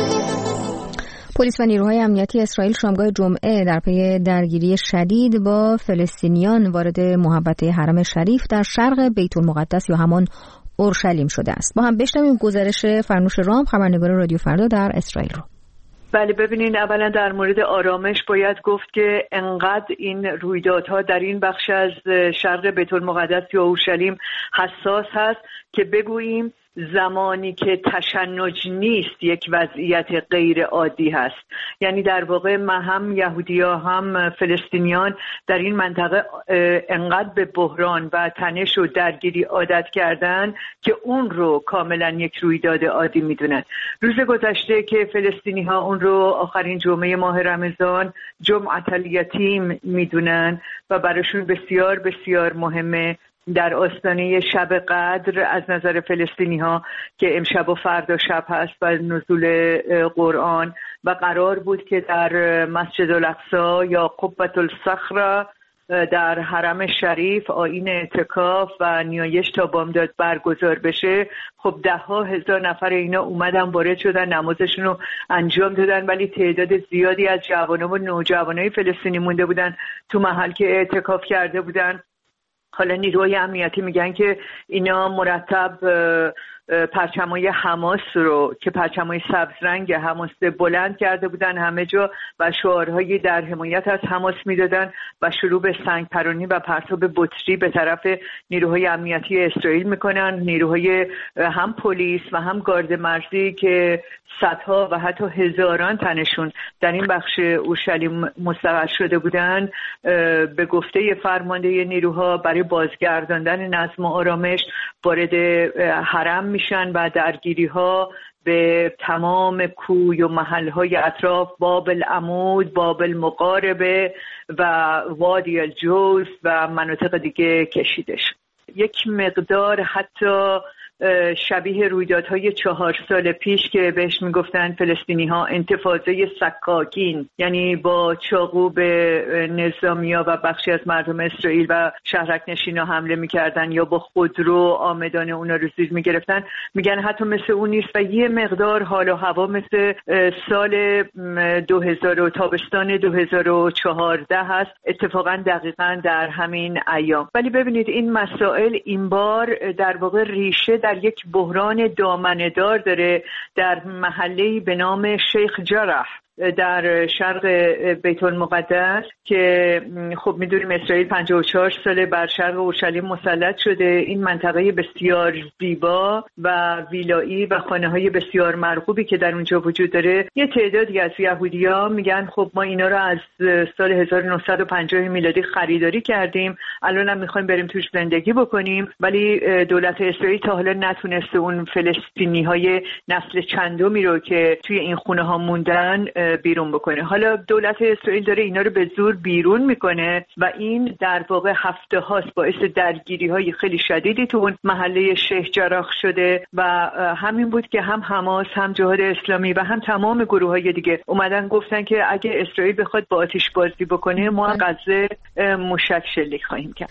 پلیس و نیروهای امنیتی اسرائیل شامگاه جمعه در پی درگیری شدید با فلسطینیان وارد محوطه حرم شریف در شرق بیت المقدس یا همان اورشلیم شده است. با هم بشنویم گزارش فرنوش رام، خبرنگار رادیو فردا در اسرائیل رو. بله ببینین، اولا در مورد آرامش باید گفت که انقدر این رویدادها در این بخش از شرق بیت المقدس یا اورشلیم حساس هست که بگوییم زمانی که تشنج نیست یک وضعیت غیر عادی هست. یعنی در واقع ما هم یهودی‌ها هم فلسطینیان در این منطقه انقدر به بحران و تنش و درگیری عادت کردن که اون رو کاملا یک رویداد عادی میدونن. روز گذشته که فلسطینی‌ها اون رو آخرین جمعه ماه رمضان جمعة الیتیم میدونن و براشون بسیار بسیار مهمه در آستانه شب قدر از نظر فلسطینی ها که امشب و فردا شب هست و نزول قرآن و قرار بود که در مسجد الاقصی یا قبة الصخره در حرم شریف آیین اعتکاف و نیایش تا بامداد برگزار بشه. خب ده ها هزار نفر اینا اومدن وارد شدن، نمازشون رو انجام دادن، ولی تعداد زیادی از جوانان و نوجوانای فلسطینی مونده بودن تو محل که اعتکاف کرده بودن. حالا نیروهای امنیتی میگن که اینا مرتب پرچمای حماس رو که پرچمای سبز رنگ حماس بلند کرده بودن همه جا و شعارهایی در حمایت از حماس میدادن و شروع به سنگ پرانی و پرتاب بطری به طرف نیروهای امنیتی اسرائیل میکنن. نیروهای هم پلیس و هم گارد مرزی که صدها و حتی هزاران تنشون در این بخش اورشلیم مستقر شده بودن به گفته فرمانده نیروها برای بازگرداندن نظم و آرامش وارد حرم میشن و درگیری ها به تمام کوی و محل های اطراف باب العمود، باب المقاربه و وادی الجوز و مناطق دیگه کشیده شد. یک مقدار حتی شبیه رویدادهای چهار سال پیش که بهش میگفتن فلسطینی ها انتفاضه سکاکین، یعنی با چاقو به نظامیا و بخشی از مردم اسرائیل و شهرک نشینا حمله میکردن یا با خودرو آمدان اونا رو زیر میگرفتن، میگن حتی مثل اون نیست و یه مقدار حال و هوا مثل سال دو هزار تابستان دو هزار و چهارده هست، اتفاقا دقیقا در همین ایام. ولی ببینید این مسائل این بار در واقع ریشه در یک بحران دامنه‌دار داره در محله‌ای به نام شیخ جرح در شرق بیت المقدس که خب میدونیم اسرائیل پنجاه و چهار ساله بر شرق اورشلیم مسلط شده. این منطقه بسیار زیبا و ویلایی و خانه‌های بسیار مرغوبی که در اونجا وجود داره، یه تعدادی از یهودی‌ها میگن خب ما اینا رو از سال هزار و نهصد و پنجاه میلادی خریداری کردیم، الان هم میخوایم بریم توش زندگی بکنیم، ولی دولت اسرائیل تا حالا نتونسته اون فلسطینی‌های نسل چندمی رو که توی این خونه‌ها موندن بیرون بکنه. حالا دولت اسرائیل داره اینا رو به زور بیرون میکنه و این در واقع هفته هاست باعث درگیری های خیلی شدیدی تو اون محله شیخ جراح شده و همین بود که هم حماس هم جهاد اسلامی و هم تمام گروه های دیگه اومدن گفتن که اگه اسرائیل بخواد با آتش بازی بکنه ما غزه موشک شلیک خواهیم کرد.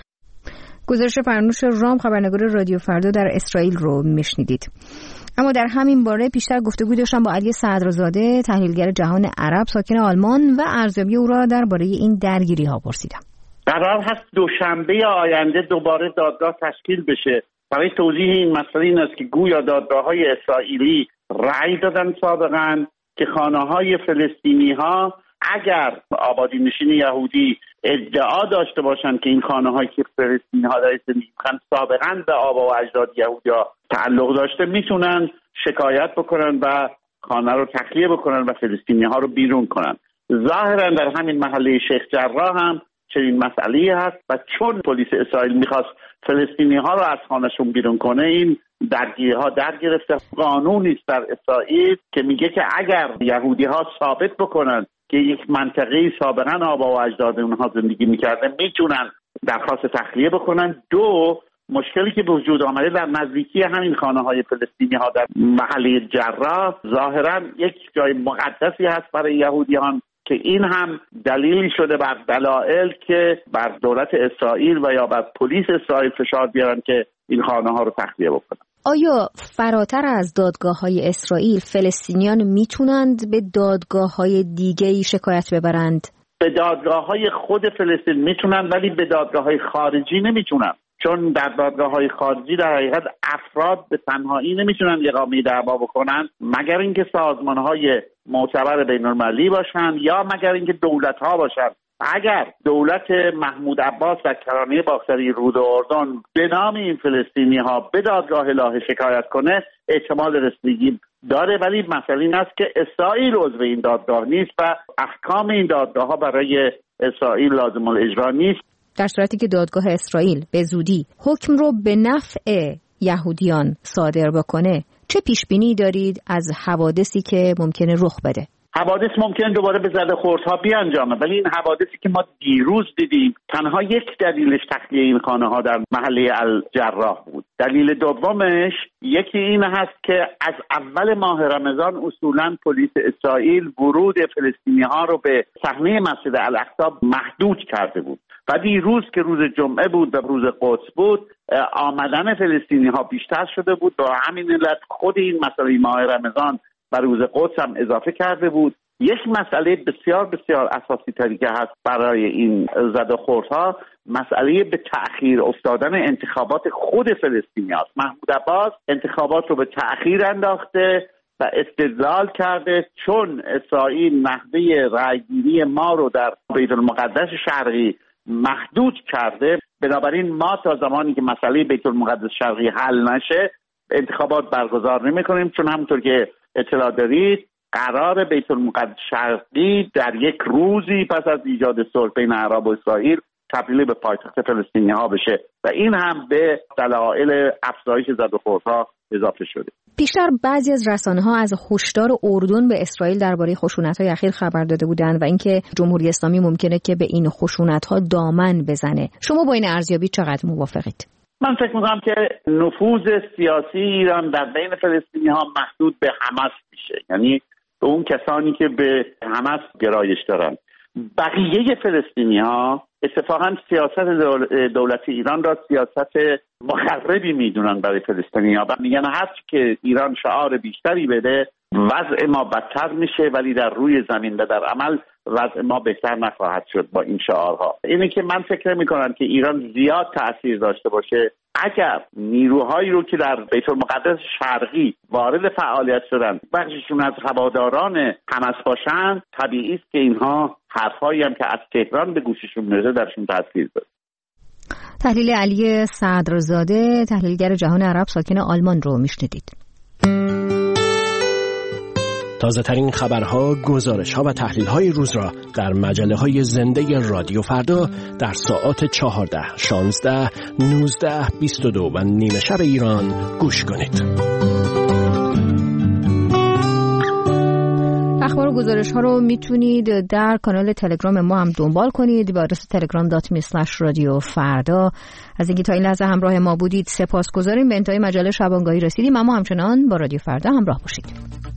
گزارش فرنوش رام، خبرنگار رادیو فردا در اسرائیل رو میشنیدید. اما در همین باره بیشتر گفتگو داشتم با علی صدرزاده، تحلیلگر جهان عرب ساکن آلمان و ارزیابی او را درباره این درگیری ها پرسیدم. قرار هست دوشنبه آینده دوباره دادگاه تشکیل بشه. برای توضیح این مسئله این است که گویا دادگاه‌های اسرائیلی رأی دادن سابقاً که خانه‌های فلسطینی‌ها اگر آبادی نشین یهودی ادعا داشته باشند که این خانه‌هایی که فلسطینی‌ها در زندگی می‌کنند سابقاً به آبا و اجداد یهودی‌ها تعلق داشته، میتونن شکایت بکنن و خانه رو تخلیه بکنن و فلسطینی‌ها رو بیرون کنن. ظاهراً در همین محله شیخ جراح هم چنین مسئله‌ای هست و چون پلیس اسرائیل می‌خواست فلسطینی‌ها رو از خانه‌شون بیرون کنه، این درگیری‌ها در گرفته. قانونی است در اسرائیل که میگه که اگر یهودی‌ها ثابت بکنن که یک منطقه سابقاً آبا و اجداد اونها زندگی می‌کردن، میتونن درخواست تخلیه بکنن. دو، مشکلی که به وجود آمده در نزدیکی همین خانه‌های فلسطینی‌ها در محله جراح ظاهراً یک جای مقدسی هست برای یهودیان که این هم دلیلی شده بر دلایل که بر دولت اسرائیل و یا بر پلیس اسرائیل فشار بیارن که این خانه‌ها رو تخلیه بکنن. آیا فراتر از دادگاه‌های اسرائیل فلسطینیان میتونند به دادگاه‌های دیگه‌ای شکایت ببرند؟ به دادگاه‌های خود فلسطین میتونن ولی به دادگاه‌های خارجی نمیتونن، چون در دادگاه‌های خارجی در حقیقت افراد به تنهایی نمیتونن اقامه دعوا بکنن مگر اینکه سازمان‌های معتبر بین‌المللی باشن یا مگر اینکه دولت‌ها باشن. اگر دولت محمود عباس در کرانه باختری رود اردن به نام این فلسطینی‌ها به دادگاه لاهه شکایت کنه، احتمال رسیدگی داره، ولی مسئله این است که اسرائیل عضو این دادگاه نیست و احکام این دادگاه‌ها برای اسرائیل لازم الاجرا نیست. در صورتی که دادگاه اسرائیل به زودی حکم رو به نفع یهودیان صادر بکنه، چه پیشبینی دارید از حوادثی که ممکنه رخ بده؟ حوادث ممکنه دوباره به زده خوردها بیانجامه، ولی این حوادثی که ما دیروز دیدیم تنها یک دلیلش تخلیه این خانه ها در محله الجراح بود. دلیل دومش یکی این هست که از اول ماه رمضان اصولاً پلیس اسرائیل ورود فلسطینی ها رو به صحنه مسجد الاقصی محدود کرده بود و دیروز که روز جمعه بود و روز قدس بود آمدن فلسطینی ها بیشتر شده بود و همین علت خود این مسئله ماه رمضان و روز قدس هم اضافه کرده بود. یک مسئله بسیار بسیار اساسی تری که هست برای این زد و خوردها مسئله به تأخیر افتادن انتخابات خود فلسطینی هست. محمود عباس انتخابات رو به تأخیر انداخته و استدلال کرده چون اسرائیل نحوه رأیگیری ما رو در بیت المقدس شرقی محدود کرده، بنابراین ما تا زمانی که مسئله بیت المقدس شرقی حل نشه انتخابات برگزار نمی کنیم، چون همونطور که اطلاع دارید قرار بیت المقدس شرقی در یک روزی پس از ایجاد صلح بین عرب و اسرائیل تبدیل به پایتخت فلسطینی ها بشه و این هم به دلایل افزایش زد و خوردها اضافه شده. پیشتر بعضی از رسانه‌ها از هشدار اردن به اسرائیل درباره خشونت‌های اخیر خبر داده بودند و اینکه جمهوری اسلامی ممکنه که به این خشونت‌ها دامن بزنه. شما با این ارزیابی چقدر موافقید؟ من فکر میکنم که نفوذ سیاسی ایران در بین فلسطینی ها محدود به حماس میشه، یعنی به اون کسانی که به حماس گرایش دارن. بقیه فلسطینی ها اتفاقا سیاست دولت ایران را سیاست مخربی میدونن برای فلسطینی ها و میگن هر که ایران شعار بیشتری بده وضع ما بدتر میشه، ولی در روی زمین و در عمل وضع ما بهتر نخواهد شد با این شعارها. اینه که من فکر میکنم که ایران زیاد تأثیر داشته باشه اگر نیروهایی رو که در بیت المقدس شرقی وارد فعالیت شدن بخششون از هواداران حماس باشن، طبیعی است که اینها حرفایی هم که از تهران به گوششون میرسه درشون تأثیر داره. تحلیل علی صدرزاده، تحلیلگر جهان عرب ساکن آلمان رو میشنیدید. تازه ترین خبرها، گزارش‌ها و تحلیل‌های روز را در مجله‌های زنده رادیو فردا در ساعات چهارده، شانزده، نوزده، بیست و دو و نیمه شب ایران گوش کنید. اخبار و گزارش‌ها رو میتونید در کانال تلگرام ما هم دنبال کنید با آدرس تلگرام دات می اسلش رادیو فردا. از اینکه تا این لحظه همراه ما بودید سپاسگزاریم. به انتهای مجله شبانگاهی رسیدیم، اما همچنان با رادیو فردا همراه باشید.